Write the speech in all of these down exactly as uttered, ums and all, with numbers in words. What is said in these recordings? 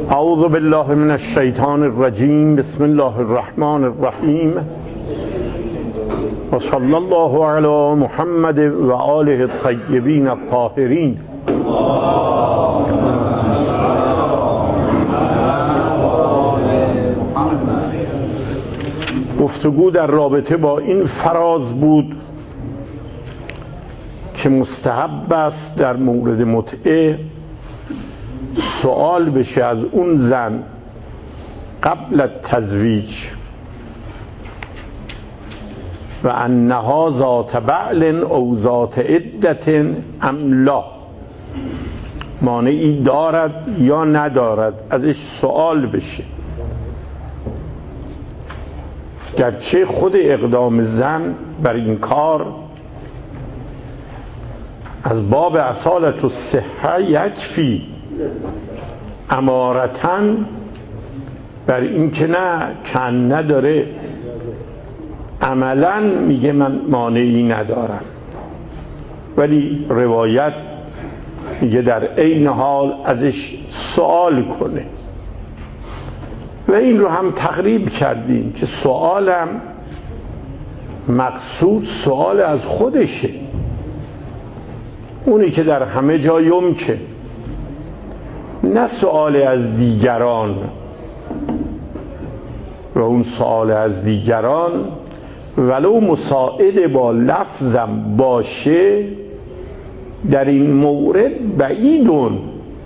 اعوذ بالله من الشیطان الرجیم. بسم الله الرحمن الرحیم و صلی الله علی محمد و آله الطیبین الطاهرین. گفتگو در رابطه با این فراز بود که مستحب است در مورد متعه سوال بشه از اون زن قبل التزویج و انها ذات بعل او ذات عدت ام لا، مانعی دارد یا ندارد، ازش سوال بشه. گرچه خود اقدام زن بر این کار از باب اصالت الصحه یکفی امارتن بر این که نه کن نداره، عملا میگه من مانعی ندارم، ولی روایت میگه در عین حال ازش سوال کنه. و این رو هم تقریب کردیم که سوالم مقصود سوال از خودشه، اونی که در همه جا یمکن، نه سوال از دیگران. و اون سوال از دیگران ولو مساعد با لفظم باشه در این مورد بعیدون،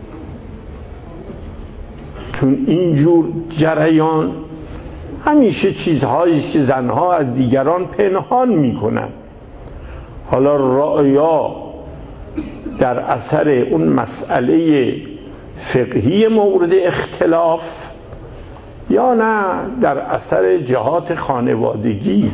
چون اینجور جریان همیشه چیزهایی است که زنها از دیگران پنهان میکنن. حالا رأیا در اثر اون مسئله فقهی مورد اختلاف یا نه در اثر جهات خانوادگی،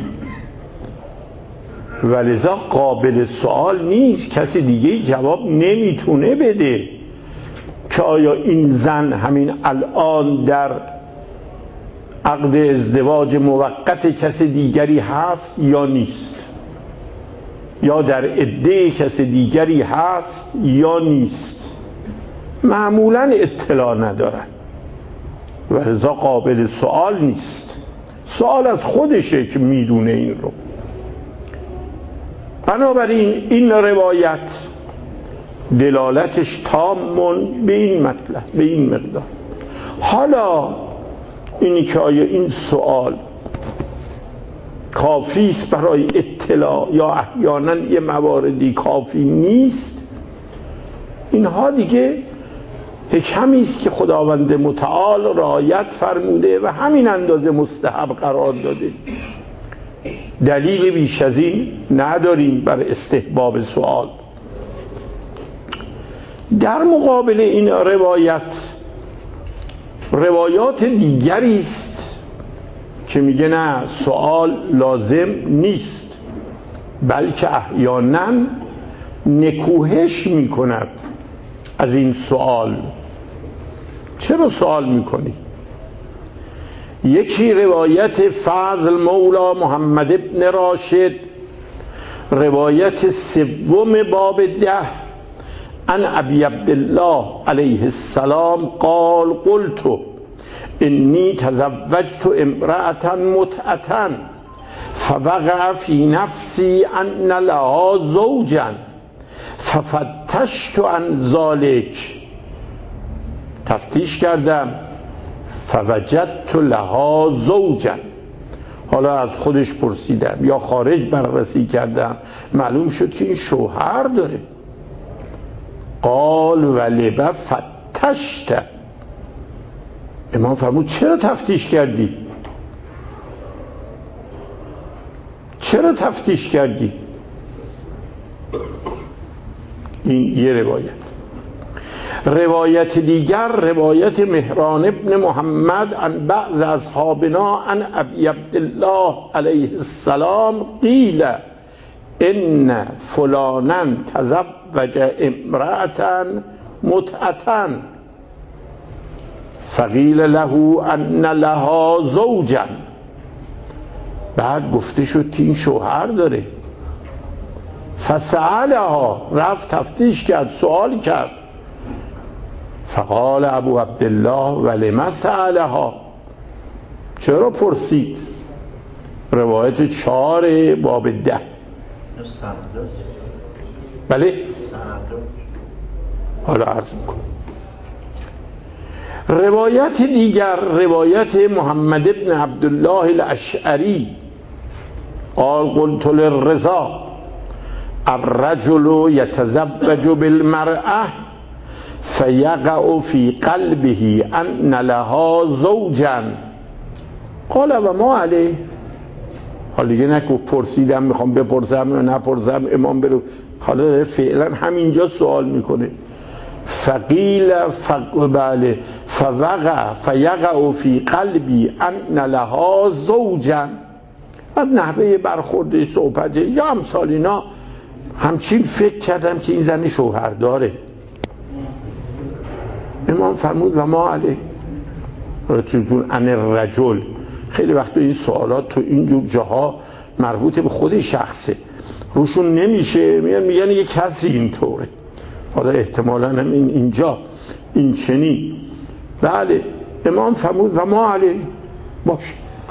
ولذا قابل سوال نیست، کسی دیگه جواب نمیتونه بده که آیا این زن همین الان در عقد ازدواج موقت کسی دیگری هست یا نیست، یا در عده کسی دیگری هست یا نیست. معمولا اطلاع ندارن و لذا قابل سوال نیست. سوال از خودشه که میدونه این رو. بنابراین این روایت دلالتش تامون به این مطلب، به این مقدار. حالا اینی که آیا این سوال کافی است برای اطلاع یا احیانا یه مواردی کافی نیست، اینها دیگه حکمی است که خداوند متعال رعایت فرموده و همین اندازه مستحب قرار داده. دلیل بیش از این نداریم بر استحباب سوال. در مقابل این روایت روایات دیگری است که میگه نه سوال لازم نیست، بلکه احیانا نکوهش میکند از این سوال. چرا سوال میکنی؟ یکی روایت فضل مولا محمد ابن راشد، روایت سوم باب ده، عن ابی عبدالله علیه السلام قال قلت انی تزوجت امرأة متعة فوقع فی نفسی ان لها زوجا ففتشت عن ذلك، تفتیش کردم فوجدت لها زوجا، حالا از خودش پرسیدم یا خارج بررسی کردم، معلوم شد که این شوهر داره. قال ولب فتشت، امام فرمود چرا تفتیش کردی؟ چرا تفتیش کردی؟ این یه روایت. روایت دیگر روایت مهران ابن محمد عن بعض اصحابنا عن ابی عبدالله علیه السلام قیل ان فلانا تزوج امرأة متعة فقیل له ان لها زوجا، بعد گفته شد که این شوهر داره. فسألها، رفت تفتیش کرد، سوال کرد، فقال ابو عبدالله ولما سألها، چرا پرسید؟ روایت چهار باب ده. بله حالا عرض میکنم. روایت دیگر روایت محمد ابن عبدالله الاشعری قال قلت للرضا الرجل يتزوج بالمرأة فيقع في قلبه أن لها زوجا قال و ما علیه. حالا دیگه نکو پرسیدم میخوام بپرسم یا نپرسم، امام برو. حالا داره فعلا همینجا سوال میکنه. فقیل فق بله فوقع فیقع فی قلبی ان لها زوجا. از نحوه برخورده صحبت یا امثال اینا همچین فکر کردم که این زن شوهر داره. امام فرمود و ما علیه رجل ان الرجل. خیلی وقت این سوالات تو اینجور جاها مربوط به خود شخصه، روشون نمیشه، میگن میگن یه کسی اینطوره. حالا احتمالاً هم این اینجا این چنین. بله امام فرمود و ما علیه، باش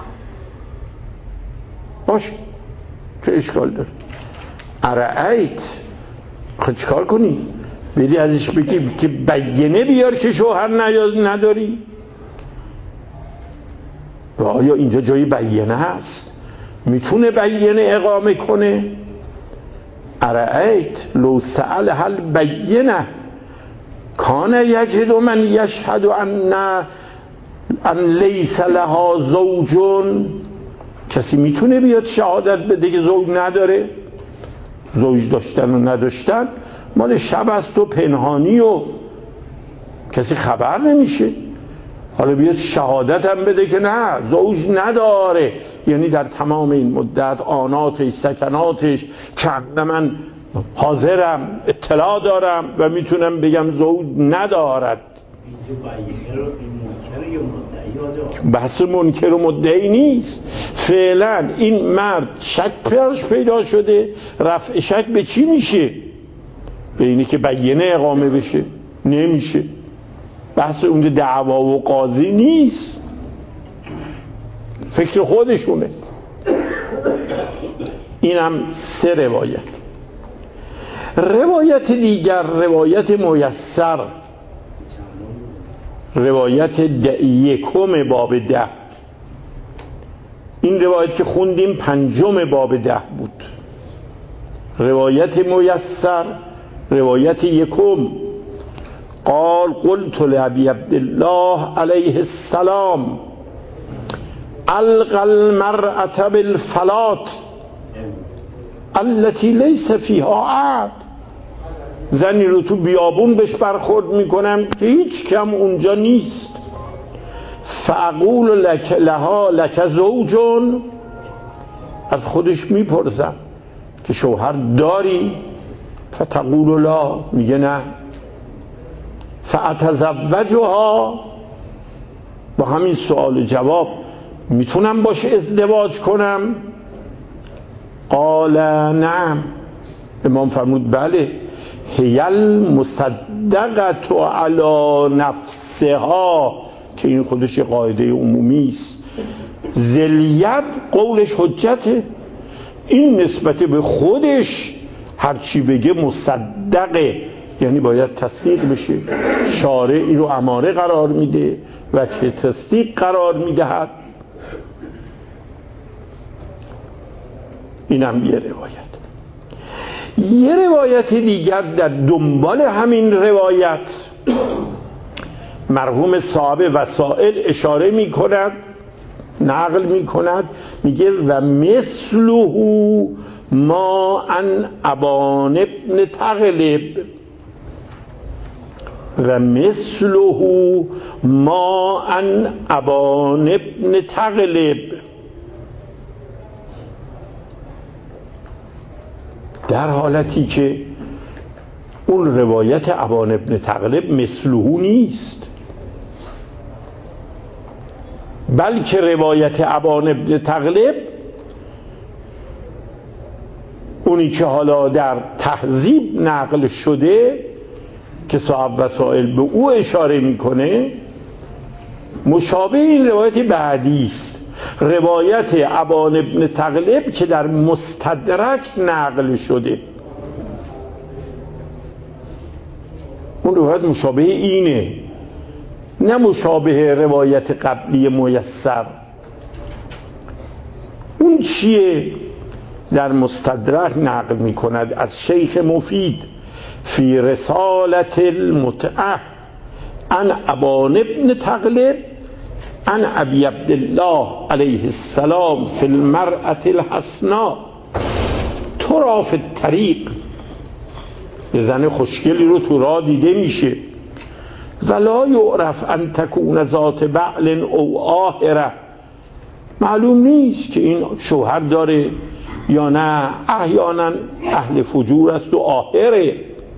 باش چه اشکال داره؟ ارعیت خود چکار کنی؟ بری ازش بگی که بیینه بیار که شوهر نداری؟ و آیا اینجا جایی بیینه هست؟ میتونه بیینه اقامه کنه؟ ارعیت لو سأل هل بیینه کان یجد من یشهد ان ان لیس لها زوجون. کسی میتونه بیاد شهادت بده که زوج نداره؟ زوج داشتن و نداشتن مال شب است و پنهانی و کسی خبر نمیشه. حالا بیاد شهادت هم بده که نه زوج نداره، یعنی در تمام این مدت آناتش سکناتش که من حاضرم اطلاع دارم و میتونم بگم زوج ندارد. بحث منکر و مدعی نیست. فعلا این مرد شک پرش پیدا شده، رفع شک به چی میشه؟ به اینی که بیینه اقامه بشه نمیشه. بحث اون دعوا و قاضی نیست، فکر خودشونه. اینم سه روایت. روایت دیگر روایت میسر، روایت یکم باب ده. این روایت که خوندیم پنجم باب ده بود. روایت میسر روایت یکم قال قلت لابی عبدالله علیه السلام القى المرأة بالفلات التي ليس فيها عهد. زنی رو تو بیابون بهش برخورد میکنم که هیچ کم اونجا نیست. فاقول لك لها لك زوجون، از خودش میپرسم که شوهر داری؟ فتقول لا، میگه نه. فاتزوجها، با همین سوال جواب میتونم باش ازدواج کنم؟ قال نعم. امام فرمود بله. هی المصدقه علی نفسها، که این خودش قاعده عمومی است. ذلیت قولش حجته، این نسبت به خودش هرچی بگه مصدقه، یعنی باید تصدیق بشه. شارع این رو اماره قرار میده و چه تصدیق قرار میدهد. اینم یه روایت. یه روایت دیگر در دنبال همین روایت مرحوم صاحب وسائل اشاره می کند، نقل می کند، میگه و مثله ما ان ابان ابن تغلب، و مثله ما ان ابان ابن تغلب. در حالتی که اون روایت ابان ابن تغلب مثله نیست، بلکه روایت ابان ابن تغلب اونی که حالا در تهذیب نقل شده که صاحب وسائل به او اشاره میکنه مشابه این روایت بعدی است، روایت ابان ابن تغلب که در مستدرک نقل شده. اون روایت مشابه اینه، نه مشابه روایت قبلی میسر. اون چیه؟ در مستدرک نقل می کند از شیخ مفید فی رسالت المتعه عن ابان ابن تغلب عن ابی عبدالله علیه السلام فی المرأة الحسناء ترا فی الطریق. یه زن خوشگلی رو تو راه دیده میشه، ولا یعرف ان تکون ذات بعل او آهره، معلوم نیست که این شوهر داره یا نه، احیانا اهل فجور است و آهره.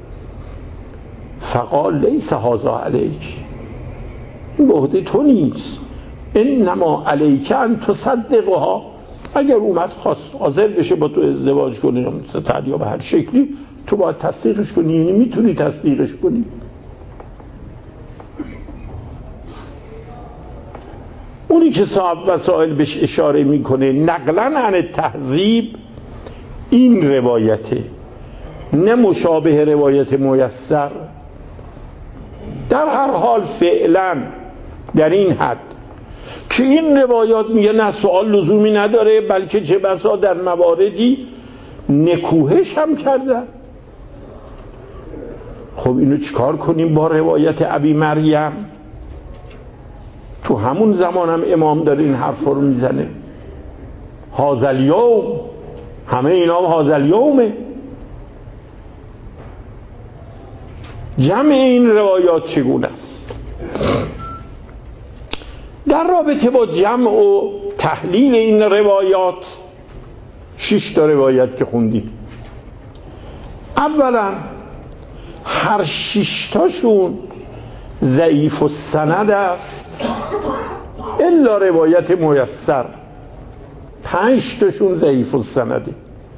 فقال لیس هذا علیک، این به عهده تو نیست، انما علیک ان تصدقها. اگر اومد خواست حاضر بشه با تو ازدواج کنه یا مثل یا به هر شکلی، تو باید تصدیقش کنی، یعنی میتونی تصدیقش کنی. اونی که صاحب وسائل بهش اشاره میکنه نقلا عن تهذیب این روایته، نه مشابه روایت میسر. در هر حال فعلا در این حد که این روایات میگه نه سوال لزومی نداره، بلکه چه بسا در مواردی نکوهش هم کردن. خب اینو چیکار کنیم با روایت ابی مریم؟ تو همون زمان هم امام داره این حرف رو میزنه، هذا الیوم، همه اینا هم هذا الیومه. جمع این روایات چگونه است؟ در رابطه با جمع و تحلیل این روایات شش تا روایت که خوندیم، اولا هر شش تاشون ضعیف السند است الا روایت میسر، پنج تاشون ضعیف السنده.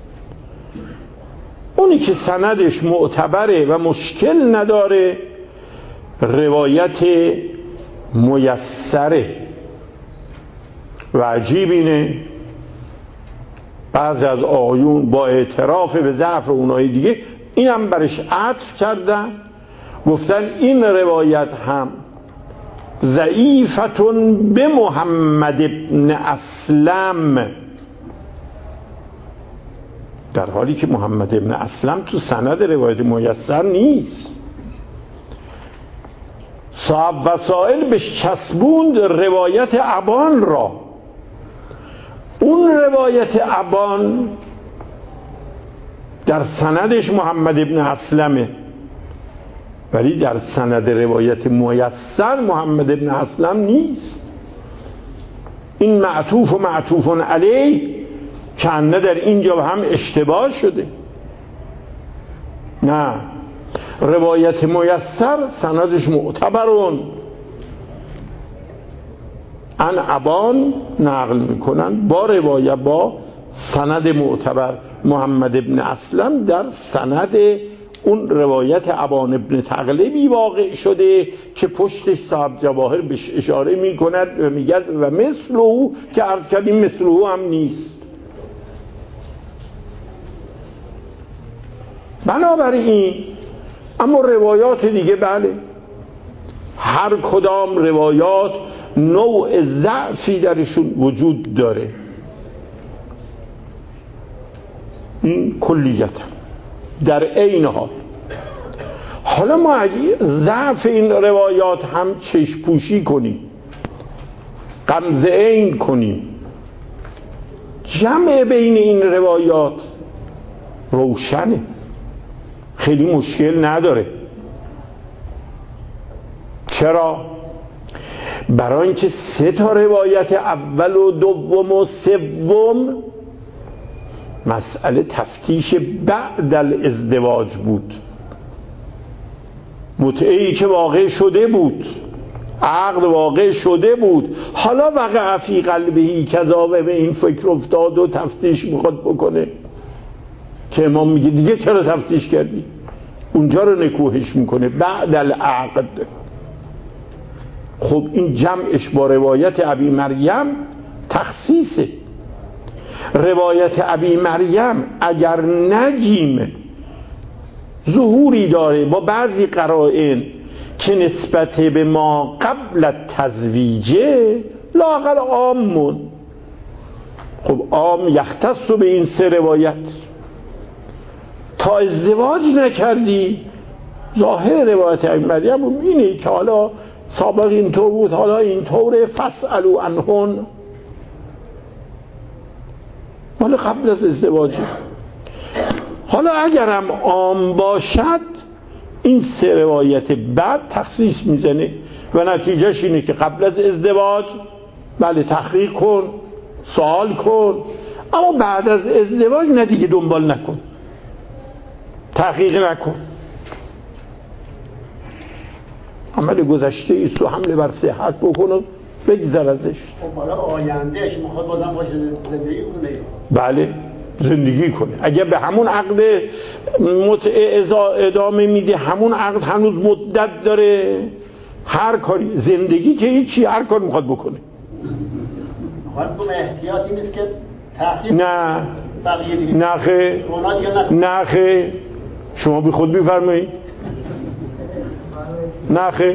اونی که سندش معتبره و مشکل نداره روایت میسره. و عجیب اینه بعضی از آقایون با اعتراف به ضعف اونای دیگه اینم برش عطف کردن، گفتن این روایت هم ضعیفتون به محمد ابن اسلم، در حالی که محمد ابن اسلم تو سند روایت میسر نیست. صاحب وسائل بهش چسبوند روایت ابان را. اون روایت ابان در سندش محمد ابن اسلمه، ولی در سند روایت میسر محمد ابن اسلم نیست. این معطوف و معطوف علیه کنه در اینجا هم اشتباه شده. نه، روایت میسر سندش معتبرون، ان ابان نقل میکنن با روایت با سند معتبر محمد ابن اسلم در سند اون روایت ابان ابن تغلبی واقع شده که پشتش صاحب جواهر بهش اشاره میکند و میگد و مثله که عرض کردیم مثله هم نیست. بنابراین اما روایات دیگه بله، هر کدام روایات نوع ضعفی درشون وجود داره، این کلیت در عین حال. حالا ما اگه ضعف این روایات هم چشم پوشی کنیم، غمزه عین کنیم، جمع بین این روایات روشنه، خیلی مشکل نداره. چرا؟ برای اینکه سه تا روایت اول و دوم و سوم مسئله تفتیش بعد الازدواج بود، متعهی که واقع شده بود، عقد واقع شده بود، حالا وقع فی قلبهی کذا و به این فکر افتاد و تفتیش میخواد بکنه که امام میگه دیگه چرا تفتیش کردی؟ اونجا رو نکوهش میکنه بعد العقد. خب این جمعش با روایت ابی مریم تخصیصه. روایت ابی مریم اگر نگیم ظهوری داره با بعضی قرائن که نسبت به ما قبل تزویجه لااقل عامون. خب عام یختص به این سه روایت. تا ازدواج نکردی ظاهر روایت ابی مریم اینه که حالا سابق اینطور بود حالا اینطوره فاسألوا عنهن، حالا قبل از ازدواج. حالا اگرم عام باشد این سه روایت بعد تخصیص میزنه و نتیجهش اینه که قبل از ازدواج بله تحقیق کن، سوال کن، اما بعد از ازدواج نه دیگه دنبال نکن، تحقیق نکن. عمل گذشته ایست و حمله بر صحت بکن و بگذر ازش. خب حالا آیندهش میخواد بازم باشه زندگی کنه. بله زندگی کنه. اگه به همون عقد متع ادامه میده، همون عقد هنوز مدت داره، هر کاری زندگی که هیچی، هر کار میخواد بکنه. میخوام بگم احتیاطی نیست که تحقیق نه بقیه دیگه نه خیر نه خیر شما بی خود بفرمایید. نه خیر.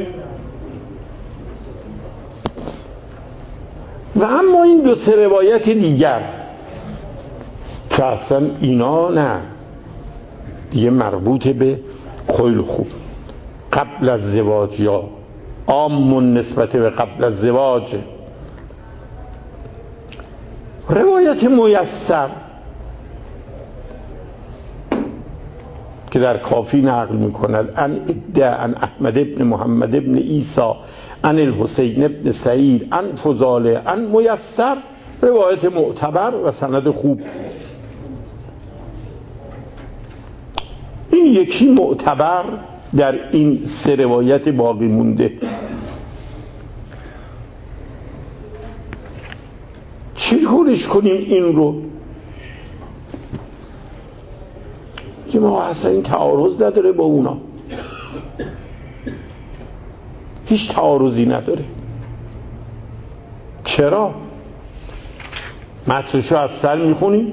و اما این دو سه روایت دیگر که اصلا اینا نه دیگه مربوط به خیلی خوب قبل از زواج یا عام نسبت به قبل از زواج. روایت میسر که در کافی نقل میکند ان ادعا ان احمد ابن محمد ابن عیسی ان الحسین ابن سعید ان فضاله ان میسر، روایت معتبر و سند خوب. این یکی معتبر در این سه روایت باقی مونده. چی کارش کنیم این رو که ما اصلا این تعارض نداره با اونا، هیچ تعارضی نداره. چرا؟ متنشو از سر میخونیم.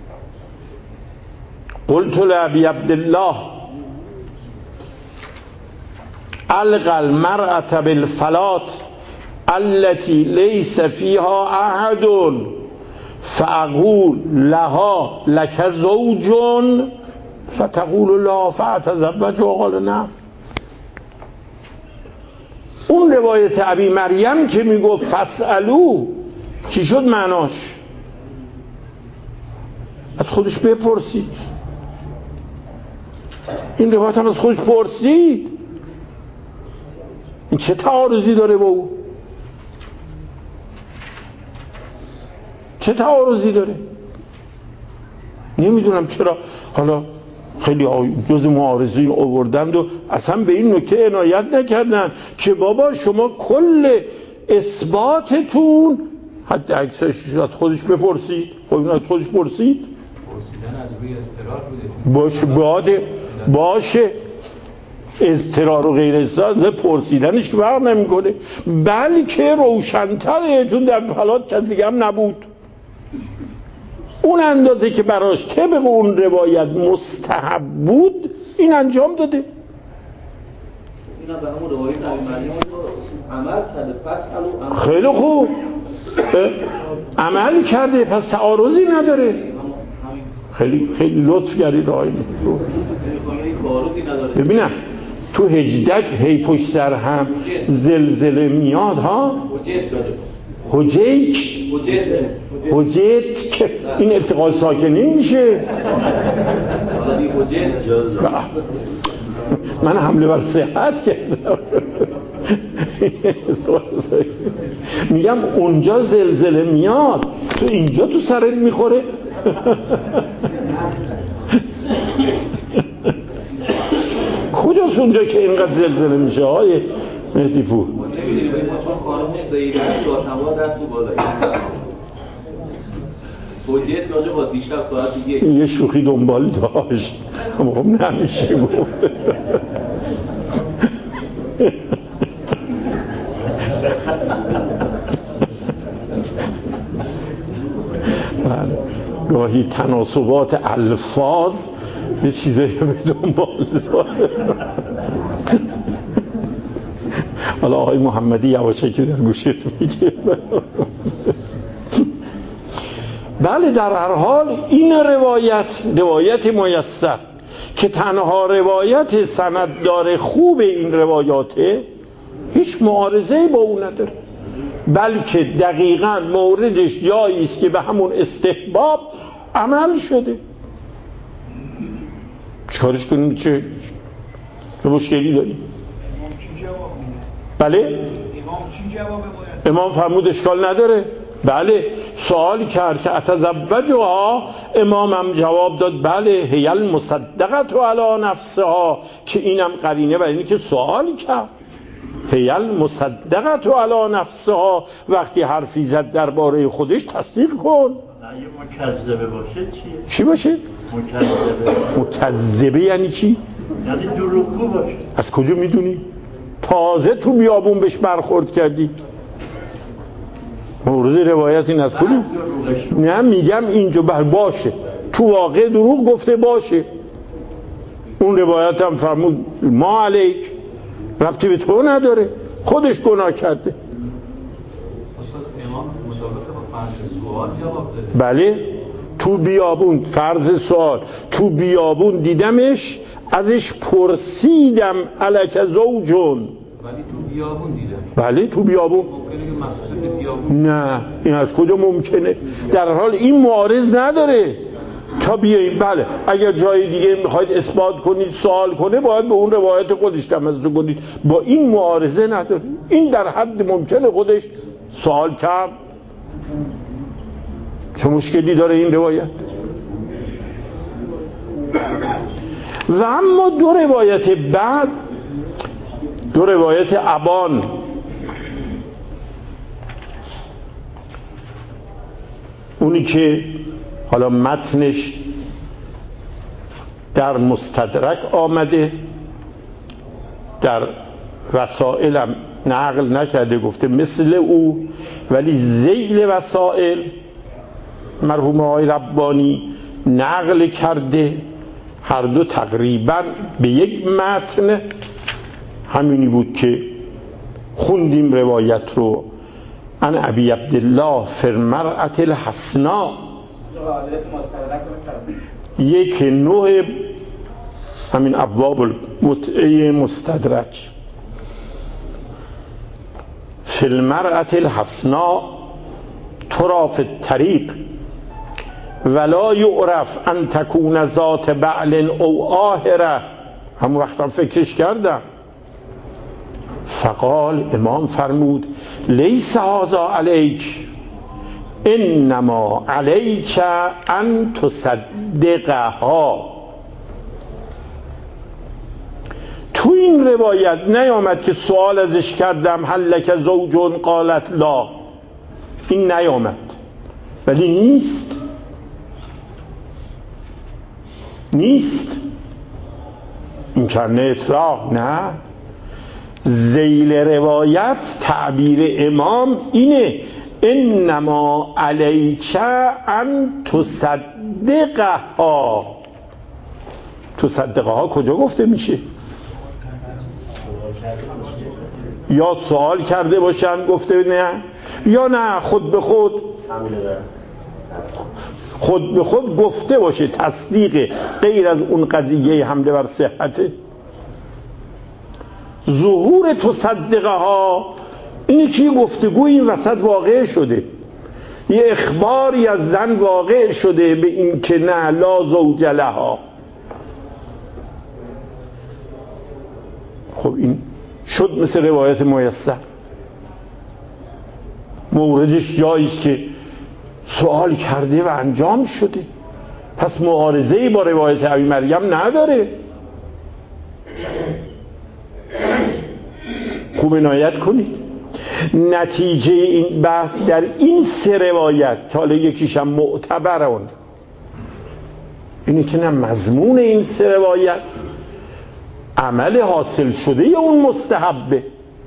قلت لابی عبدالله القى المرأة بالفلات التي ليس فيها احد فاقول لها لك زوج فتقول لا فاتزوج و قال نه. اون روایت ابی مریم که میگفت فاسألو چی شد معناش؟ از خودش بپرسید. این روایت هم از خودش پرسید این چه تعارضی داره با او؟ چه تعارضی داره؟ نمیدونم چرا حالا خیلی جز معارضین آوردند و اصلا به این نکته عنایت نکردن که بابا شما کل اثباتتون حتی اکثرش از خودش بپرسید. خب این از خودش پرسید؟ پرسیدن از روی اضطرار بوده. باشه باده باشه اضطرار و غیر اضطرار پرسیدنش که فرق نمیکنه، بلکه روشن‌تره چون در فلات کسی دیگه هم نبود. اون اندازه که براش طبق اون روایت مستحب بود این انجام داده. اینا به همون روایت ابی مریم عمل کرده پس الو خیلی خوب عمل کرده پس تعارضی نداره. خیلی خیلی لطف کردید آقای ببینم تو هجدک هی پشت سر هم زلزله میاد ها هجیک هجیت که این التقاء ساکنین میشه. من حمله بر صحت کردم. میگم اونجا زلزله میاد تو اینجا تو سرت میخوره. کجاست اونجا که اینقدر زلزله میشه های مهدی پور؟ چون خانم سیده هست داشتنبار دست رو بالایی توجیه راجع با دیشب ساعت یک یه شوخی دنبال داشت، خب نمیشه گفت. گاهی تناسبات الفاظ یه چیزایی به دنبال داره. حالا آقای محمدی یواشکی در گوشت میگه. بله در هر حال این روایت روایت میسر که تنها روایت سنددار خوب این روایاته، هیچ معارضه‌ای با اون نداره، بلکه دقیقاً موردش جایی است که به همون استحباب عمل شده. چیکارش کنیم؟ چه مشکلی داریم؟ بله؟ امام فرمود اشکال نداره. بله سوال کرد که اتزوجها، امامم جواب داد بله هی المصدقه علی نفسها، که اینم قرینه برای اینه که سوال کرد. هی المصدقه علی نفسها، وقتی حرفی زد درباره خودش تصدیق کن. اگه مکذبه باشه چیه؟ چی باشه؟ مکذبه. مکذبه یعنی چی؟ یعنی دروغگو باشه. از کجا میدونی؟ تازه تو بیابون بهش برخورد کردی. مورد روایت این از کدوم؟ نه میگم اینجا بر باشه، تو واقع دروغ گفته باشه. اون روایت هم فرمود ما علیک، ربطی به تو نداره، خودش گناه کرده. استاد امام مطابق با فرض سوال جواب داده. بله تو بیابون، فرض سوال، تو بیابون دیدمش ازش پرسیدم الک زوجون. ولی تو بیابون دیدم. بله تو بیابون. ممکنه که مخصوص به بیابون. نه این از کجا ممکنه؟ در حال این معارض نداره تا بیاییم. بله اگر جای دیگه میخواید اثبات کنید سوال کنه باید به اون روایت خودش تمسک کنید، با این معارضه نداره. این در حد ممکنه خودش سوال کرد. چه مشکلی داره این روایت؟ و اما دو روایت بعد، دو روایت ابان، اونی که حالا متنش در مستدرک آمده، در وسائلم نقل نکرده، گفته مثل او، ولی ذیل وسائل مرحوم آقای ربانی نقل کرده. هر دو تقریبا به یک متن همینی بود که خوندیم روایت رو. ان ابی عبدالله فی المرأة الحسناء، یک نوع همین ابواب المتعه مستدرک. فی المرأة الحسناء ترى فی الطریق ولا یعرف ان تکون ذات بعل او آهره. همون وقتم فکرش کردم. فقال، امام فرمود لیس هذا علیک انما علیک ان تصدقها. تو این روایت نیامد که سوال ازش کردم هل لک زوجون قالت لا، این نیامد. ولی نیست نیست این کنه اطلاق. نه، ذیل روایت تعبیر امام اینه انما علیک ان تصدقها. تصدقها کجا گفته میشه؟ یا سوال کرده باشن گفته نه، یا نه خود به خود خود به خود گفته باشه تصدیق، غیر از اون قضیه حمله بر صحته. ظهور تصدقها اینی که گفتگو این وسط واقع شده، یه اخباری از زن واقع شده به این که نه لا زوج لها. خب این شد مثل روایت میسر، موردش جاییست که سوال کرده و انجام شده، پس معارضه‌ای با روایت ابی مریم نداره. خوب عنایت کنید. نتیجه این بحث در این سه روایت که حالا یکیش هم معتبرون اینه که نه مضمون این سه روایت عمل حاصل شده یا اون مستحبه،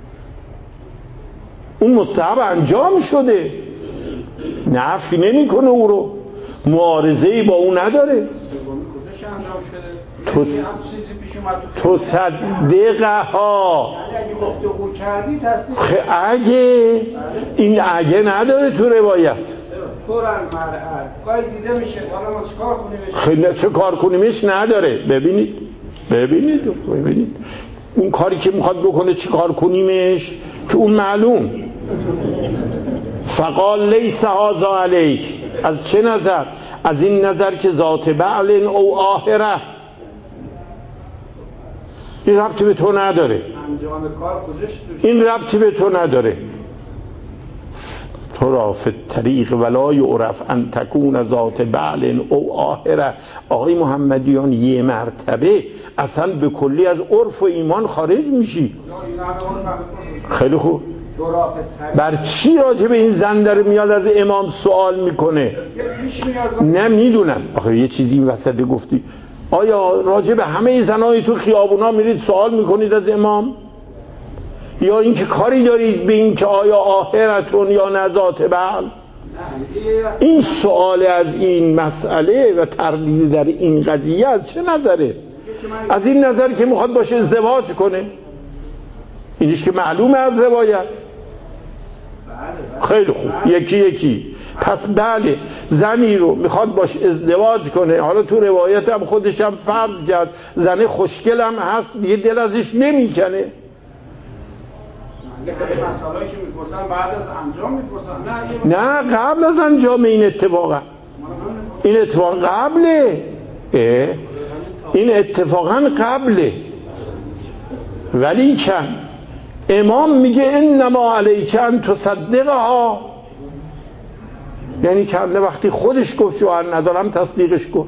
اون مستحب انجام شده، نفی نمی کنه او رو، معارضه‌ای با او نداره. تو تو صدقه ها اگه این اگه نداره تو روایت خیلی چه کار کنیمش نداره. ببینید ببینید ببینید اون کاری که میخواد بکنه چه کار کنیمش که اون معلوم. فقال لیس هذا علیک، از چه نظر؟ از این نظر که ذات بعل او آخره، این ربطی به تو نداره، این ربطی به تو نداره. تو را فی الطریق ولا یعرف ان تکون ذات بعل او آخره. آقای محمدیان یه مرتبه اصلا به کلی از عرف و ایمان خارج میشی. خیلی خوب، بر چی راجع به این زن داره میاد از امام سوال میکنه؟ نه میدونم. آخه یه چیزی این وسط گفتی، آیا راجع به همه زنای تو خیابونا میرید سوال میکنید از امام؟ یا اینکه کاری دارید به این که آیا آخرتون یا نذات بعل؟ این سوال از این مسئله و تردید در این قضیه از چه نظره؟ از این نظر که میخواد باشه ازدواج کنه، اینیش که معلومه از روایت. خیلی خوب، یکی یکی. پس بله، زنی رو میخواد باش ازدواج کنه، حالا تو روایت هم خودش هم فرض کرد زن خوشگل هم هست دیگه، دل ازش نمیکنه. مسائلی که میپرسن بعد از انجام میپرسن؟ نه نه قبل از انجام. این اتفاقا این اتفاق قبله، این اتفاقا قبله. ولی کن امام میگه انما علیک ان تصدقها، یعنی که وقتی خودش گفت شوهر ندارم تصدیقش کن.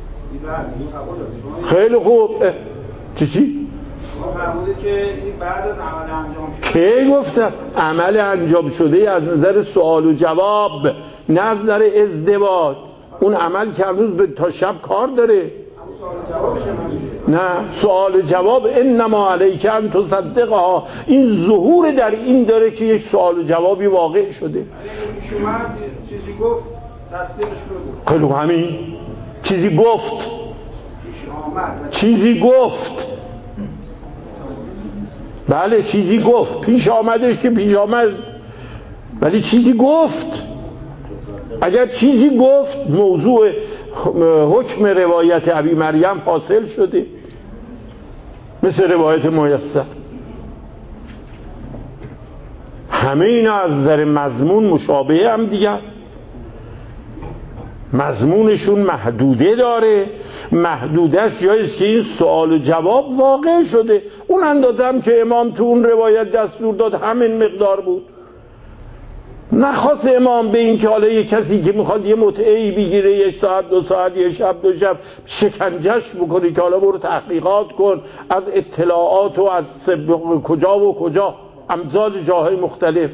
خیلی خوب. چی چی؟ که بعد از عمل انجام شده. کی گفتم؟ عمل انجام شده از نظر سوال و جواب، نه از نظر ازدواج. اون عمل که هنوز تا شب کار داره. نه، سوال و جواب انما علیک ان تصدقها، این ظهور در این داره که یک سوال و جوابی واقع شده. شما چیزی گفت تصدیقش کنید. خیلی همین چیزی گفت، چیزی گفت. بله چیزی گفت، پیش آمدش که پیش آمد، ولی چیزی گفت. اگر چیزی گفت موضوع حکم روایت ابی مریم حاصل شده، مثل روایت میسر. همه اینا از نظر مضمون مشابه هم دیگر، مضمونشون محدوده داره. محدودش جاییست که این سوال و جواب واقع شده. اون اندازه هم که امام تو اون روایت دستور داد همین مقدار بود. نخواست امام به این که حالا یک کسی که میخواد یه متعهی بگیره یک ساعت دو ساعت یه شب دو شب شکنجش بکنی که حالا برو تحقیقات کن از اطلاعات و از کجا و کجا، امثال جاهای مختلف.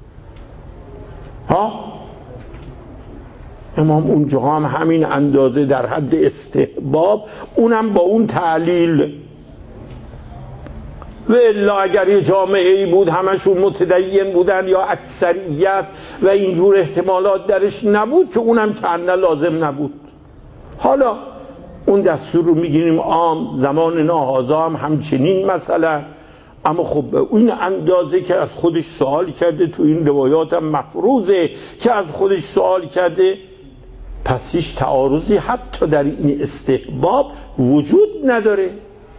ها امام اونجا هم همین اندازه در حد استحباب، اونم با اون تعلیل. و الا اگر یه جامعه ای بود همشون متدین بودن یا اکثریت و اینجور احتمالات درش نبود که اونم کنه لازم نبود. حالا اون دستور رو میگیریم عام، زمان ناهازا هم همچنین مثلا. اما خب اون اندازه که از خودش سوال کرده، تو این روایات هم مفروضه که از خودش سوال کرده، پس هیچ تعارضی حتی در این استحباب وجود نداره.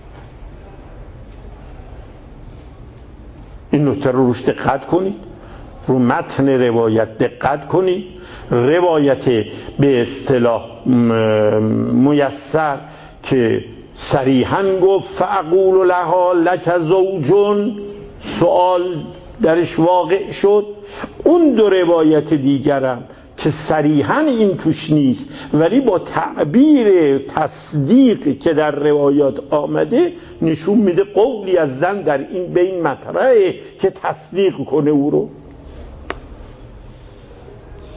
این نکته رو روش دقت کنید، رو متن روایت دقت کنید. روایت به اصطلاح میسر که صریحاً گفت فاقول لها لک زوجون، سوال درش واقع شد. اون دو روایت دیگرم که صریحاً این توش نیست ولی با تعبیر تصدیق که در روایات آمده نشون میده قولی از زن در این بین مطرحه که تصدیق کنه او رو.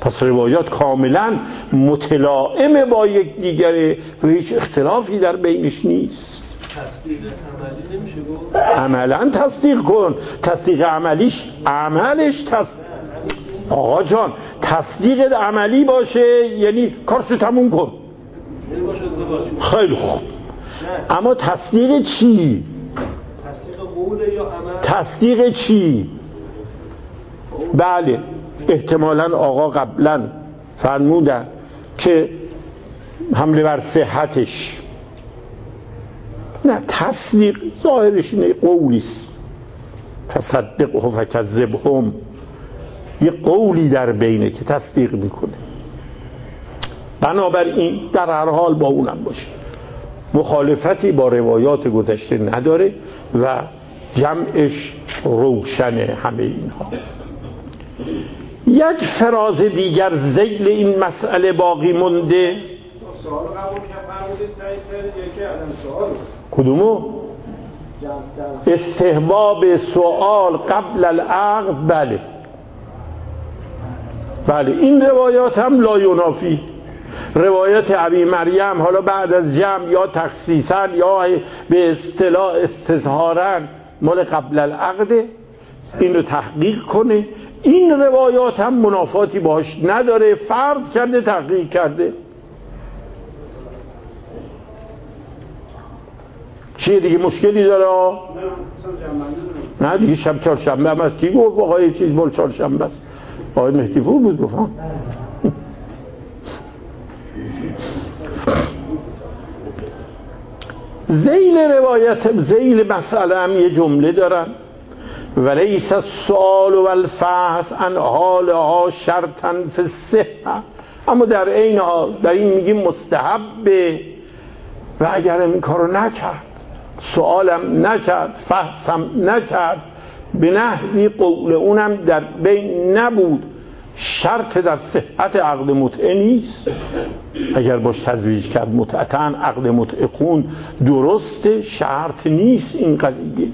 پس روایات کاملا متلائم با یک دیگره و هیچ اختلافی در بینش نیست. تصدیق عملی نمیشه گفت؟ عملا تصدیق کن. تصدیق عملیش عملش تصدیق. آقا جان تصدیق عملی باشه یعنی کارشو تموم کن. یعنی باشه ازدواج. خیلی خوب. اما تصدیق چی؟ تصدیق قوله یا عمل؟ تصدیق چی؟ بله احتمالاً آقا قبلا فرمودن که حمله بر صحتش. نه تصدیق ظاهرش اینه قولیست. فصدقه فکذبهم، یه قولی در بینه که تصدیق میکنه. بنابراین در هر حال با اونم باشه، مخالفتی با روایات گذشته نداره و جمعش روشنه. همه اینها یک فراز دیگر ذیل این مسئله باقی مونده. سوال قبول که فرمودید تایید یکی عدم سوال. کدومو؟ استحباب سوال قبل العقد. بله بله این روایات هم لا ینافی. روایت ابی مریم حالا بعد از جمع یا تخصیصا یا به اصطلاح استظهارا مال قبل العقد، این رو تحقیق کنه. این روایات هم منافاتی باش نداره، فرض کرده تحقیق کرده. چیه دیگه مشکلی داره؟ نه دیگه شب چهارشنبه هم هست. کی گفت آقای چیز مال چهارشنبه است؟ آقای مهدی پور بود گفت. ذیل روایت ذیل مسئله هم یه جمله دارن: ولیس السؤال والفحص عن حالها شرطا فی الصحة. اما در این حال در این میگیم مستحبه و اگر این کارو نکرد، سوالم نکرد، فحصم نکرد، به نحوی قول اونم در بین نبود، شرط در صحت عقد متعه نیست. اگر باش تزویج کرد متعتن، عقد متعه خون درسته، شرط نیست این قضیه.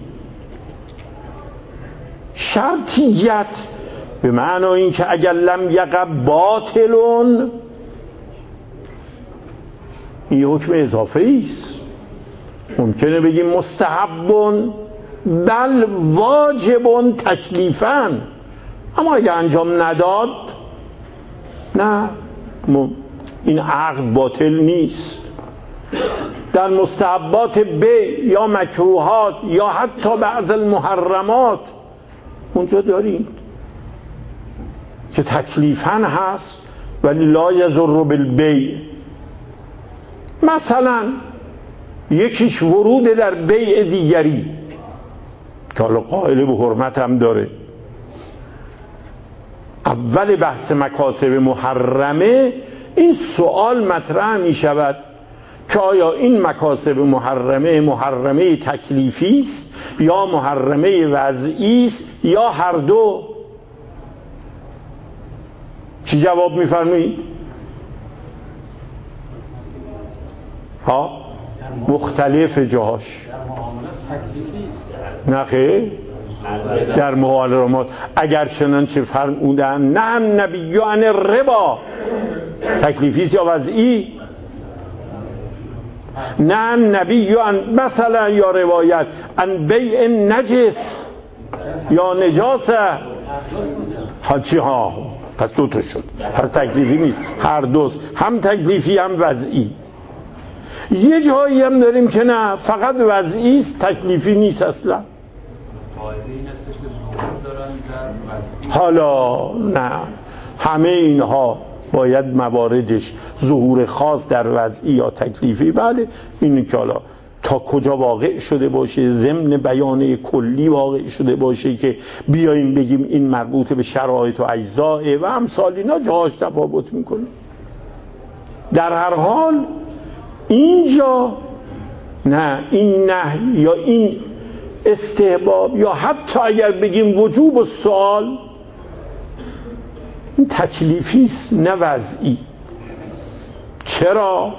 شرطیت به معنی این که اگر لم یقع باطلون، این حکم اضافه است. ممکنه بگیم مستحبون بل واجبون تکلیفاً، اما اگر انجام نداد نه، این عقد باطل نیست. در مستحبات بیع یا مکروهات یا حتی بعض المحرمات اونجا داریم که تکلیفاً هست ولی لا یضر بالبیع. مثلا یکیش ورود در بیع دیگری که حالا قائل به حرمت هم داره. اول بحث مکاسب محرمه این سوال مطرح می شود که آیا این مکاسب محرمه محرمه تکلیفی است یا محرمه وضعی است یا هر دو؟ چی جواب می‌فرمایید؟ ها مختلف جاهاش. نه خیر، در محرمات اگر چنانچه فرمودن نه نبیان ربا تکلیفی است یا وضعی؟ نه نبیان مثلا یا روایت ان بیع نجس یا نجاسه. ها چی ها؟ پس دو تا شد، پس تکلیفی نیست، هر دوست، هم تکلیفی هم وضعی. یه جایی هم داریم که نه فقط وضعی است، تکلیفی نیست اصلا. قاعده این استش که ظهور دارن در وضعی. حالا نه، همه اینها باید مواردش ظهور خاص در وضعی یا تکلیفی. بله اینو که حالا تا کجا واقع شده باشه، ضمن بیانه کلی واقع شده باشه که بیاییم بگیم این مربوط به شرایط و اجزاء و امثال اینا جاهاش تفاوت میکنه. در هر حال اینجا نه، این نهی یا این استحباب یا حتی اگر بگیم وجوب السؤال، این تکلیفی است نه وضعی. چرا؟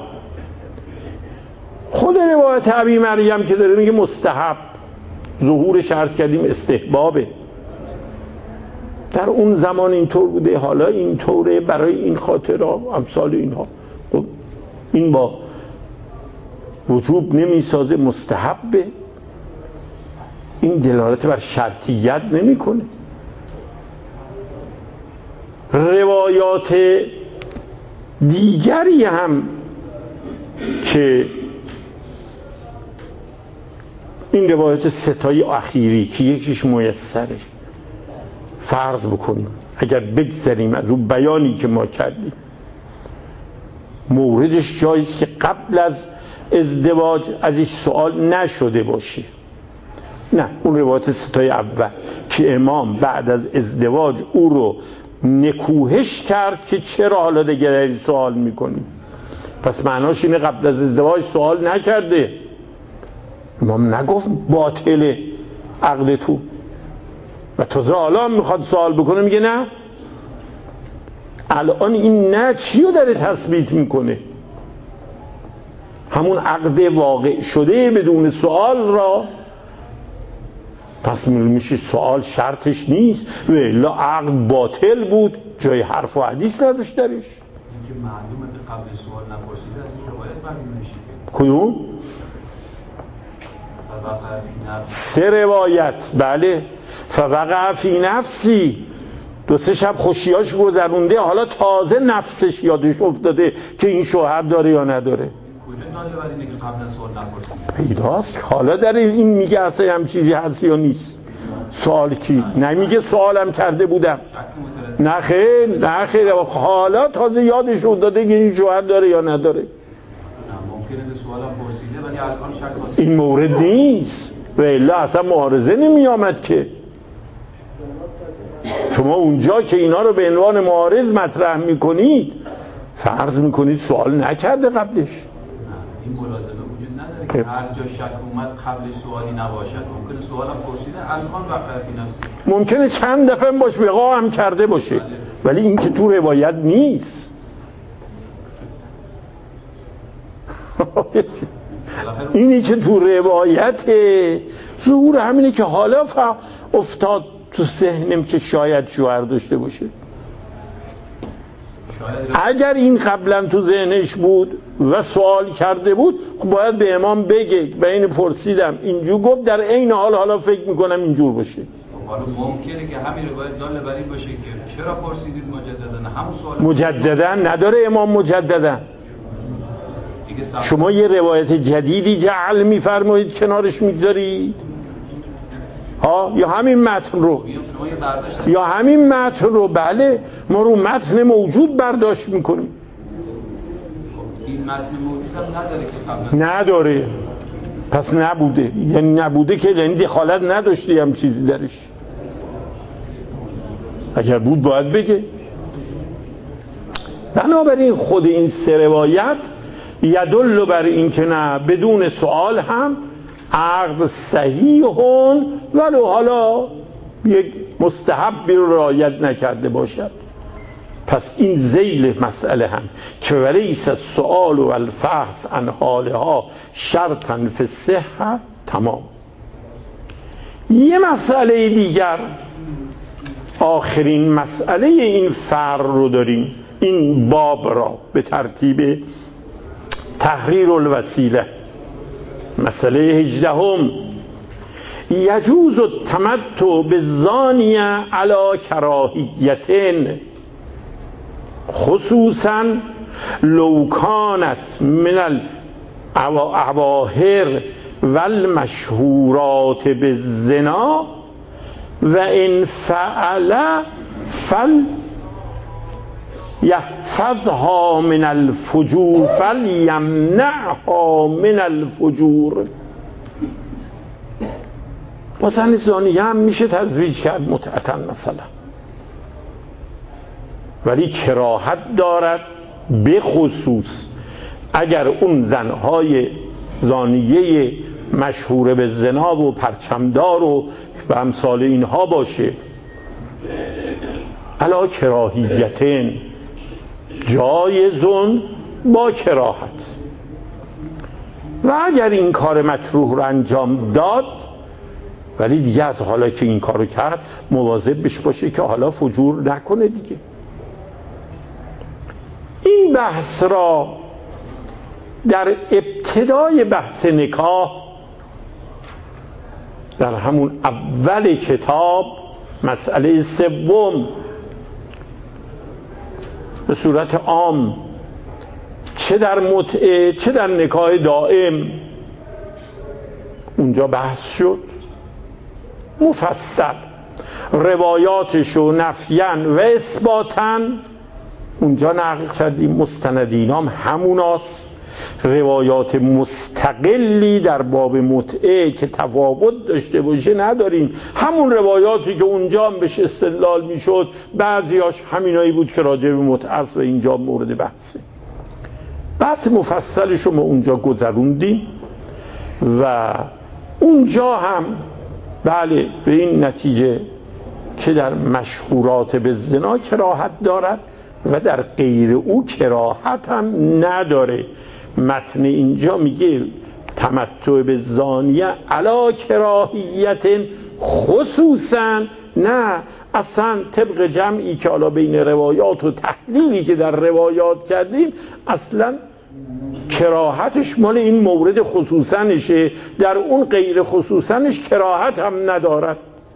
خود روایت ابی مریم که داره میگه مستحب، ظهورش عرض کردیم استحبابه. در اون زمان اینطور بوده، حالا اینطوره، برای این خاطر امثال اینها. خب این با وجوب نمیسازه، مستحبه. این دلالت بر شرطیت نمیکنه. روایات دیگری هم که این روایات ستای اخیری که یکیش میسره، فرض بکنیم اگر بگذاریم از اون بیانی که ما کردیم، موردش جاییست که قبل از ازدواج ازش سوال نشده باشه. نه، اون روایت ستای اول که امام بعد از ازدواج او رو نکوهش کرد که چرا حالا دیگه سوال میکنیم، پس معناش اینه قبل از ازدواج سوال نکرده. امام نگفت باطله عقد تو و تازه حالا میخواد سوال بکنه، میگه نه. الان این نه چی رو داره تثبیت میکنه؟ همون عقد واقع شده بدون سوال را. پس میشه سوال شرطش نیست و الا عقد باطل بود، جای حرف و حدیث نداشت درش. اینکه معلومه که قبل سوال نپرسیده از این روایت معلوم میشه. کدوم؟ سه روایت. بله. فوقع فی نفسی، دو سه شب خوشیاش گذرونده، حالا تازه نفسش یادش افتاده که این شوهر داره یا نداره. پیداست حالا در این میگه اصلا هم چیزی هست یا نیست. سوال کی؟ نمیگه سوالم کرده بودم. نه خیر، نه خیر، حالا تازه یادش افتاده که این شوهر داره یا نداره. این مورد نیست و الا اصلا معارضه نمی آمد که. شما اونجا که اینا رو به عنوان معارض مطرح میکنید فرض میکنید سوال نکرده قبلش. این ملازمه وجود نداره که هر جا شک اومد قبلش سوالی نباشد. ممکنه سوالم پرسیده الان وقت فی نفسی، ممکنه چند دفعه باش وقاع هم کرده باشه، بله. ولی این که تو روایت نیست. اینی که تو روایت ظهور همینه که حالا افتاد تو ذهنم که شاید شوهر داشته باشه. اگر این قبلا تو ذهنش بود و سوال کرده بود خب باید به امام بگه به این پرسیدم اینجور گفت، در عین حال حالا فکر میکنم اینجور باشه. حالا ممکنه که همین روایت داله بر این باشه که چرا پرسیدید مجددا، همون سوال مجددا نداره امام مجددا. شما یه روایت جدیدی جعل میفرمایید کنارش میگذارید ها، یا همین متن رو یا همین متن رو بله ما رو متن موجود برداشت میکنیم. این متن موجود هم نداره که قبلا نداره، پس نبوده، یعنی نبوده که یعنی دخالت نداشتی هم چیزی درش. اگر بود باید بگه. بنابراین خود این سه روایت یدل بر این که نه بدون سوال هم عقد صحیح هون ولو حالا یک مستحبی رو رعایت نکرده باشد. پس این ذیل مسئله هم که ولیس السؤال و الفحص عن حالها شرطا فی الصحة تمام. یه مسئله دیگر، آخرین مسئله این فرع رو داریم، این باب را به ترتیب تحریر الوسیله. مسئله هجدهم یجوز التمتع بالزانیه علی کراهیتین خصوصا لو کانت من العواهر والمشهورات بالزنا و ان فعل فل یحفظها من الفجور فلیمنعها من الفجور. با زن زانیه هم میشه تزویج کرد متعتا مثلا، ولی کراهت دارد به خصوص اگر اون زنهای زانیه مشهور به زنا و پرچمدار و و امثال اینها باشه. علا کراهیتین جایزون با کراهت. و اگر این کار مکروه رو انجام داد ولی دیگه از حالا که این کارو کرد مواظب بش باشه که حالا فجور نکنه دیگه. این بحث را در ابتدای بحث نکاح در همون اول کتاب مسئله سوم به صورت عام چه در متعه چه در نکاح دائم اونجا بحث شد مفصل، روایاتشو نفیاً و اثباتاً اونجا نقل کردیم. مستندینام هموناست، روایات مستقلی در باب متعه که تفاوت داشته باشه نداریم. همون روایاتی که اونجا هم بهش استدلال میشد بعضیاش همینایی بود که راجع به متعه است و اینجا مورد بحثه. بحث مفصلش رو ما اونجا گذروندیم و اونجا هم بله به این نتیجه که در مشهورات به زنا کراهت دارد و در غیر او کراهت هم نداره. متن اینجا میگه تمتع به زانیه علا کراهیت خصوصا، نه اصلا طبق جمعی که حالا بین روایات و تحلیلی که در روایات کردیم اصلا کراهتش مال این مورد خصوصنشه، در اون غیر خصوصنش کراهت هم ندارد.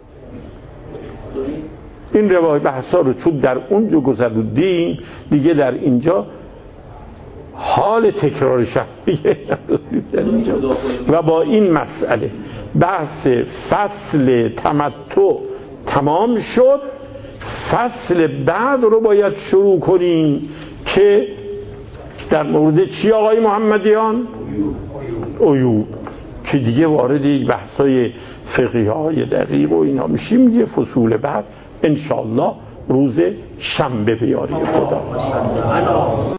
این روایت بحثا رو چون در اونجا گذروندیم دیگه در اینجا حال تکرار شهریه و با این مسئله بحث فصل تمتع تمام شد. فصل بعد رو باید شروع کنیم که در مورد چی آقای محمدیان؟ عیوب، که دیگه وارد یک بحثای فقهی های دقیق و اینا میشیم. دیگه فصول بعد انشاءالله روز شنبه بیاری خدا.